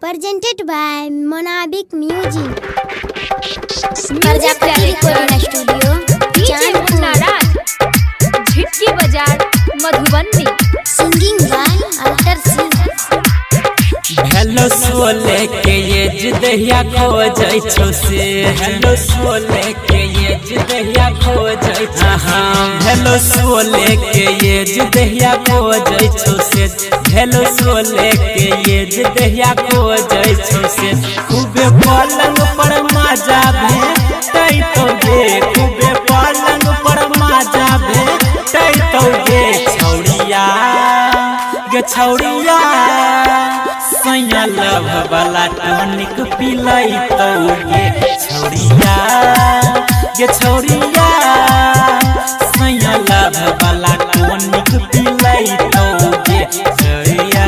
Presented by Monabic Music. Prajapati recording studio Jhitki बाजार Madhubani. Singing by Alter Singh. Hello सोले के ये जिदहिया खो जाई छो से हेलो सोले के ये जिदहिया खो जाई छो हां हेलो सोले के ये जिदहिया खो जाई छो से हेलो सोले के ये जिदहिया खो जाई छो से खूबे पलंग पर मजा भेटै तो गे खूबे पलंग पर मजा भेटै तो गे छौड़िया गे छौड़िया सैया लव वाला टॉनिक पिलाई तो गे छौड़िया गे छौड़िया सैया लव वाला टॉनिक पिलाई तो गे छौड़िया।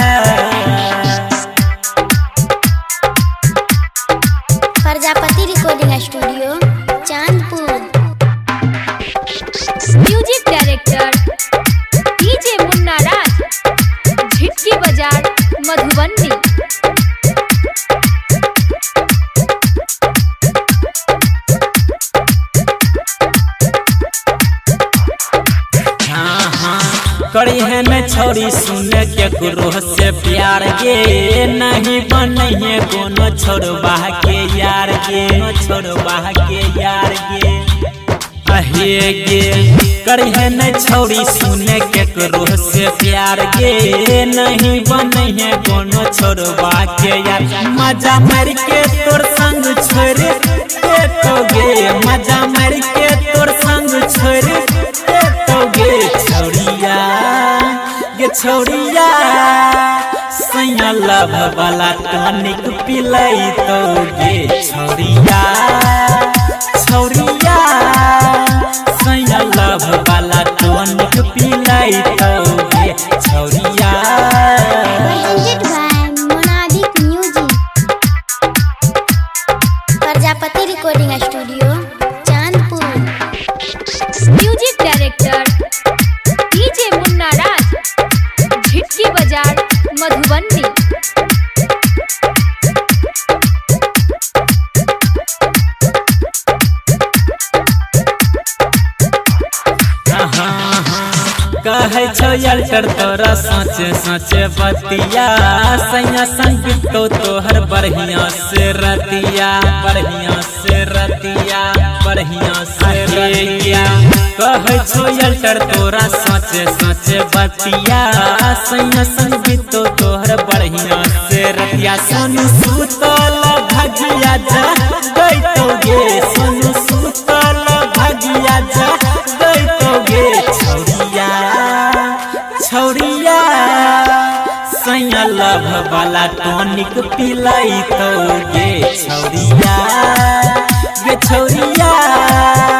Prajapati recording studio Chandpur. Music director DJ Munna Raj, Jhitki बाजार मधुबनी। करी है न छोरी सुन के गुरु से प्यार गे नहीं बनइए कोनो छोड़वा के यार गे छोड़वा के यार गे अहे गे करी है न छोरी सुन के गुरु से प्यार गे नहीं बनइए कोनो छोड़वा के यार मजा मार के तोर संग छोड़ के तो गे मजा मार के तोर संग छोड़ के तो गे छौड़िया गे छौड़िया सैया लव वाला टॉनिक पिलाई तो गे छौड़िया छौड़िया सैया लव वाला टॉनिक पिलाई तो गे छौड़िया। Presented by Monabic Music. Prajapati recording studio Chandpur. Music director DJ Munna Raj, Jhitki बाजार मधुबनी। कहे छो अल्टर तोरा सच सच बतिया सैया संग तो तोहर बढ़िया से रतिया बढ़िया से रतिया बढ़िया से रतिया कहे छो अल्टर तोरा सच सच बतिया सैया संग तो तोहर बढ़िया से रतिया सोनू सुतल भगिया जा गई तो गे सोनू सुतल भगिया जा गई तो गे छौड़िया छौड़िया सैया लव वाला टॉनिक पिलाई तो गे छौड़िया गे छौड़िया।